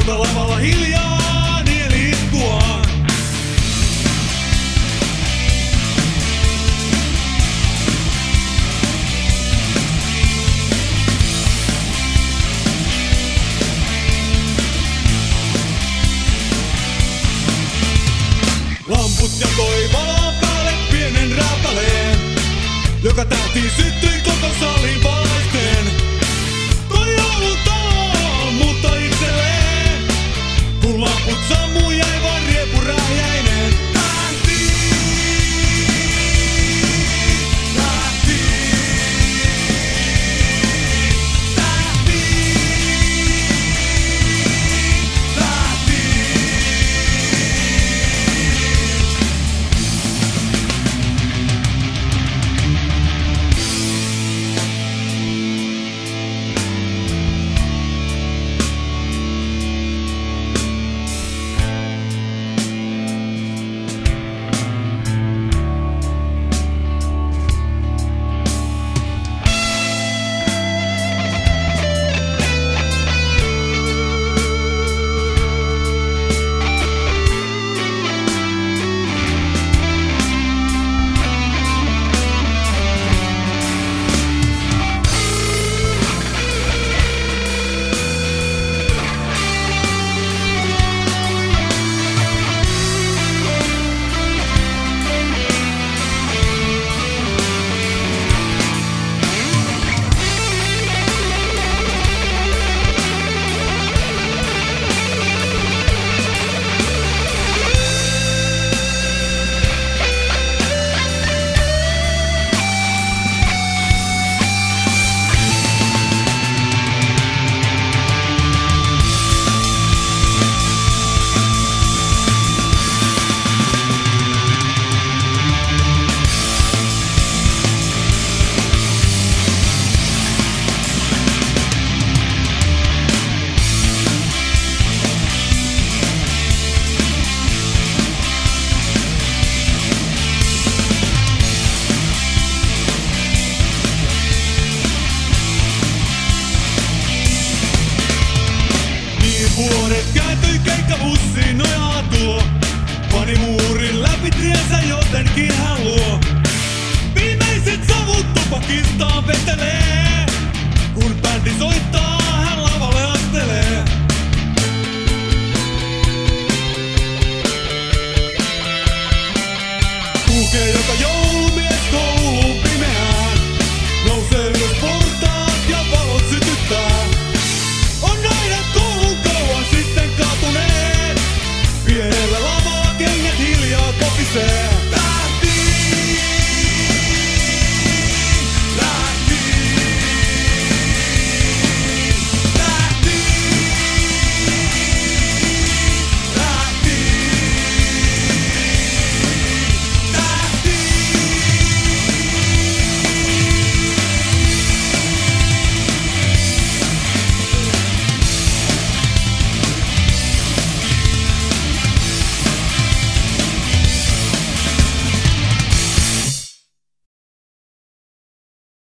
Mutta lavalla hiljaa nieli itkuaan. Lamput jakoi valon päälle pienen räätäleen, joka tähti syttyi koko salin valaisten. Toi joulun talo, mutta itselleen, kun lamput sammui jäi vaan riepuräjäinen. Tähti, tähti, tähti, tähti. Vuodet kääntyi keikkabussiin nojaa tuo. Pani muurin läpi tiensä jotenkin hän luo. Viimeiset savut tupakistaan vetelee. Kun bändi soittaa hän lavalle astelee. Kulkee joka joulumies kouluun pimeään. Nousee ylös portaat ja valot sytyttää. On nainen koulun kauan sitten kaatuneet. Pienellä lavalla kengät hiljaa kopisee.